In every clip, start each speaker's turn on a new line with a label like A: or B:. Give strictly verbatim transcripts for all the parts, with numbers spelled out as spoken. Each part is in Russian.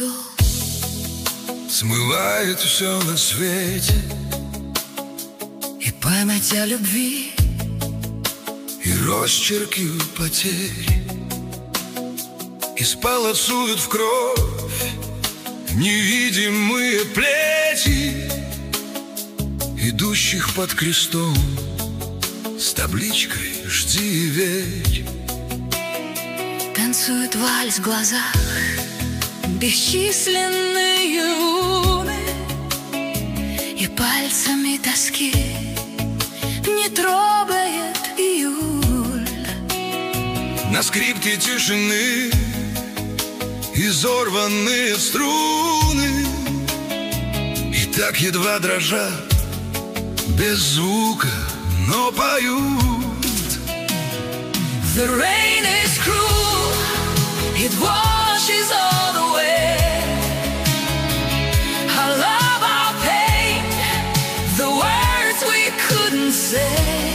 A: зов
B: смывает все на свете,
A: и память о любви,
B: и росчерки потерь исполосуют в кровь невидимые плети идущих под крестом с табличкой «Жди и верь».
A: Танцует вальс в глазах бесчисленные луны, и пальцами тоски не трогает июль.
B: На скрипке тишины изорванные струны, и так едва дрожат, без звука, но поют.
A: The rain is cruel, it washes all away our love, our pain, the words we couldn't say.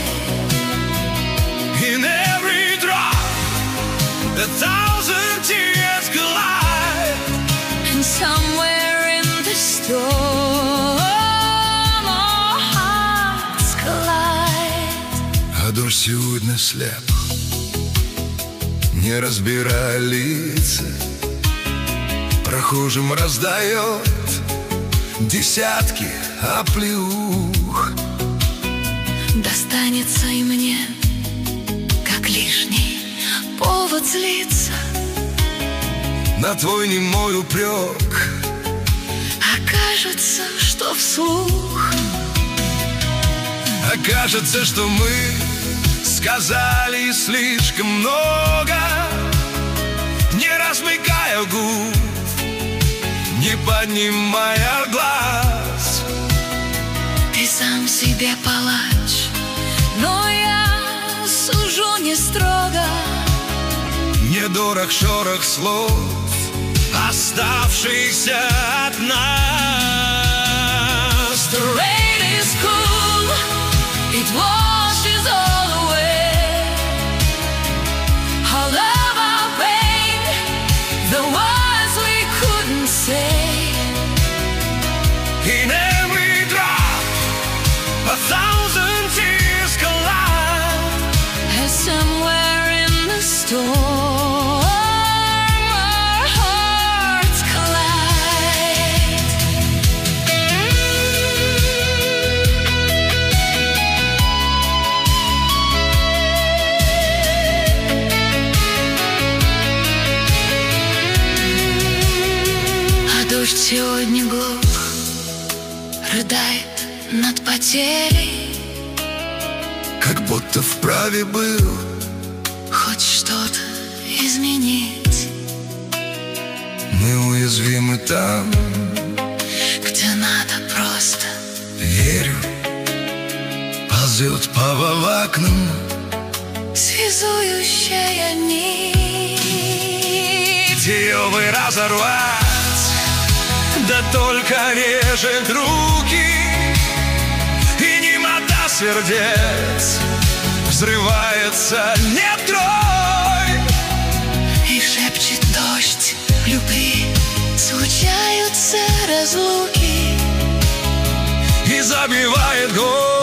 B: In every drop, a thousand tears collide,
A: And somewhere in the storm our hearts collide.
B: а дождь сегодня слеп, не разбирая лица, прохожим раздает десятки оплеух.
A: Достанется и мне, как лишний повод злиться.
B: На твой немой упрек
A: Окажется, что вслух
B: окажется, что мы сказали слишком много, не размыкая губ, не поднимая глаз.
A: ты сам себе палач, но я сужу не строго.
B: Недорог шорох слов, оставшихся от нас.
A: The rain is cool, it washes all away our love, our pain, the words we couldn't say.
B: In every drop, a thousand tears collide,
A: And somewhere in the storm our hearts collide. А дождь сегодня глух, рыдает над потерей.
B: как будто вправе был
A: Хоть что-то изменить,
B: мы уязвимы там.
A: где надо просто
B: Верю, ползет по волокнам
A: связующая нить.
B: ее бы разорвать, да только режет руки, и немота сердец взрывается, не трой.
A: И шепчет дождь любви, случаются разлуки.
B: И забивает год